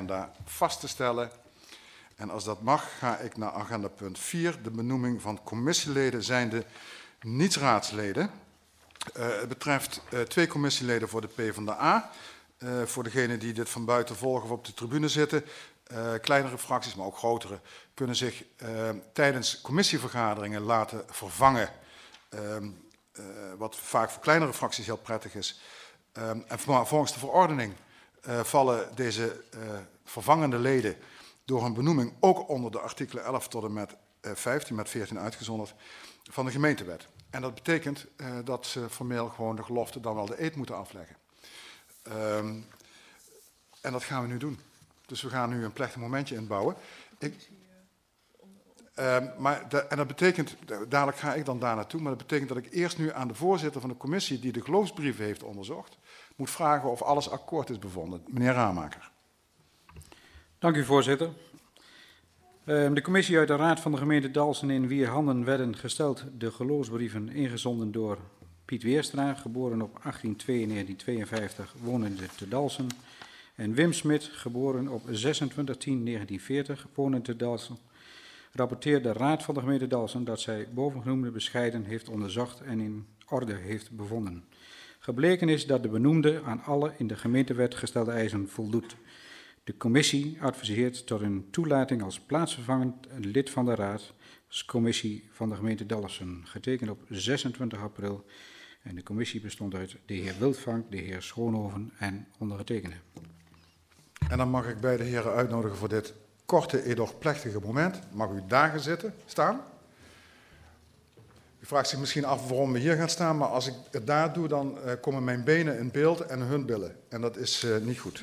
agenda vast te stellen. En als dat mag, ga ik naar agenda punt 4, de benoeming van commissieleden zijnde niet-raadsleden. Het betreft 2 commissieleden voor de PvdA. Voor degenen die dit van buiten volgen of op de tribune zitten. Kleinere fracties, maar ook grotere, kunnen zich tijdens commissievergaderingen laten vervangen. Wat vaak voor kleinere fracties heel prettig is. En volgens de verordening vallen deze vervangende leden door een benoeming ook onder de artikelen 11 tot en met 15, met 14 uitgezonderd, van de gemeentewet. En dat betekent dat ze formeel gewoon de gelofte dan wel de eed moeten afleggen. En dat gaan we nu doen. Dus we gaan nu een plechtig momentje inbouwen. En dat betekent, dadelijk ga ik dan daar naartoe, maar dat betekent dat ik eerst nu aan de voorzitter van de commissie die de geloofsbrieven heeft onderzocht, moet vragen of alles akkoord is bevonden. Meneer Ramaker. Dank u, voorzitter. De commissie uit de Raad van de gemeente Dalfsen, in wier handen werden gesteld de geloofsbrieven ingezonden door Piet Weerstra, geboren op 18/2/1952, wonende te Dalfsen, en Wim Smit, geboren op 26/10/1940, wonend te Dalfsen, rapporteert de Raad van de gemeente Dalfsen dat zij bovengenoemde bescheiden heeft onderzocht en in orde heeft bevonden. Gebleken is dat de benoemde aan alle in de gemeentewet gestelde eisen voldoet. De commissie adviseert tot een toelating als plaatsvervangend lid van de Raadscommissie van de gemeente Dalfsen, getekend op 26 april. En de commissie bestond uit de heer Wildvank, de heer Schoonhoven en ondergetekende. En dan mag ik beide heren uitnodigen voor dit korte, edoch plechtige moment. Mag u daar gaan staan? U vraagt zich misschien af waarom we hier gaan staan, maar als ik het daar doe, dan komen mijn benen in beeld en hun billen. En dat is niet goed.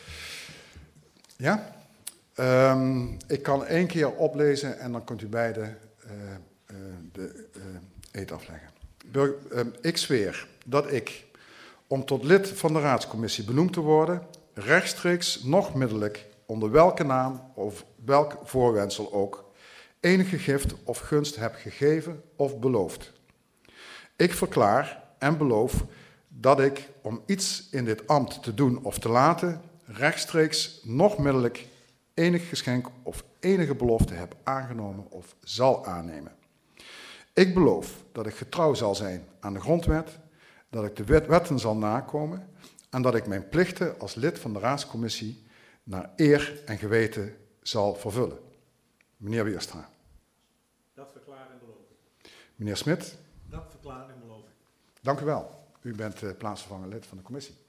Ja? Ik kan 1 keer oplezen en dan kunt u beide de eed afleggen. Ik zweer dat ik, om tot lid van de raadscommissie benoemd te worden, rechtstreeks noch middelijk, onder welke naam of welk voorwendsel ook, enige gift of gunst heb gegeven of beloofd. Ik verklaar en beloof dat ik, om iets in dit ambt te doen of te laten, rechtstreeks noch middelijk enig geschenk of enige belofte heb aangenomen of zal aannemen. Ik beloof dat ik getrouw zal zijn aan de grondwet, dat ik de wetten zal nakomen en dat ik mijn plichten als lid van de raadscommissie naar eer en geweten zal vervullen. Meneer Weerstra. Dat verklaar en beloof ik. Meneer Smit. Dat verklaar en beloof ik. Dank u wel. U bent plaatsvervangend lid van de commissie.